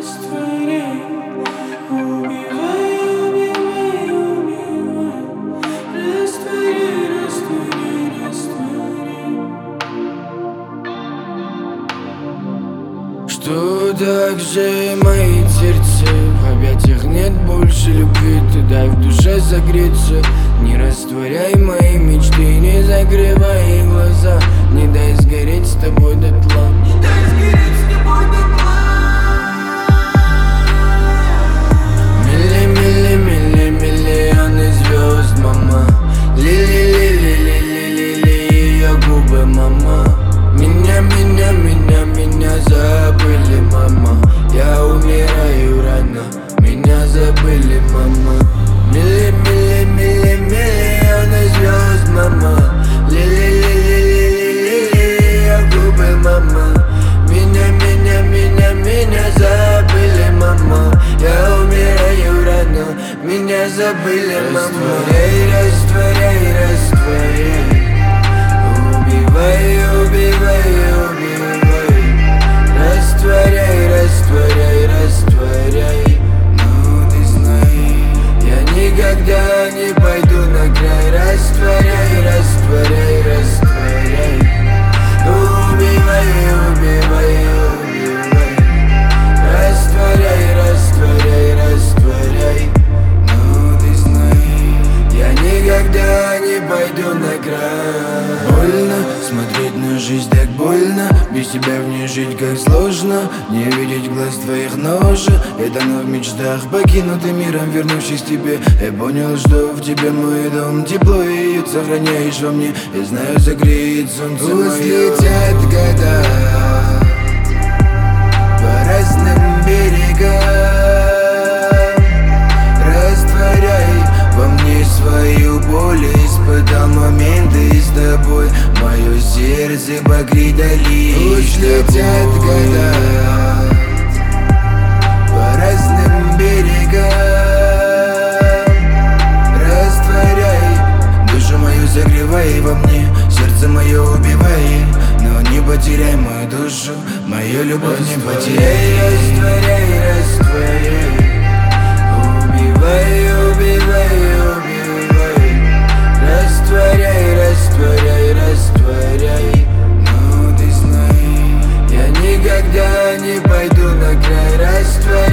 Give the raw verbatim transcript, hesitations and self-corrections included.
Что так сжимает сердце? В объятиях нет больше любви. Ты дай в душе согреться. Не растворяй мои мечты, не закрывай глаза. Не дай сгореть с тобой дотла. Не дай сгореть с тобой дотла. Милли, милли, милли, миллионы звезд, мама. Лили, лили, лили, лили, ее губы, мама. Меня, меня, меня, меня забыли, мама. Я умираю рано, меня забыли, мама. Милли, милли, милли, миллионы звезд, мама. Лили, лили, лили, лили, ее губы, мама. Меня, меня, меня, меня забыли, мама. Я умираю рано, меня забыли, мама. Растворяй, растворяй, растворяй. Убивай, убивай, убивай. Растворяй, растворяй, растворяй. Ну ты знай, я никогда не пойду на край. Растворяй, растворяй, растворяй. Убивай, убивай, убивай. Растворяй, растворяй, растворяй. Ну ты знай, я никогда не пойду на край. Больно смотреть на жизнь, так больно. Без тебя в ней жить как сложно. Не видеть глаз твоих нож. Я давно в мечтах, покинутый миром, вернувшись к тебе. Я понял, что в тебе мой дом. Тепло и уют сохраняешь во мне. Я знаю, загреет солнце мое. Пусть летят года по разным берегам. Растворяй во мне свою боль. Испытал моменты с тобой. Мое сердце покрыли. Пусть летят года по разным берегам. Растворяй душу мою, согревай во мне. Сердце мое убивай, но не потеряй мою душу. Мою любовь не потеряй. Растворяй, растворяй. Убивай, убивай, убивай. Растворяй, растворяй, растворяй. Ну ты знай, я никогда не пойду на край. Растворяй.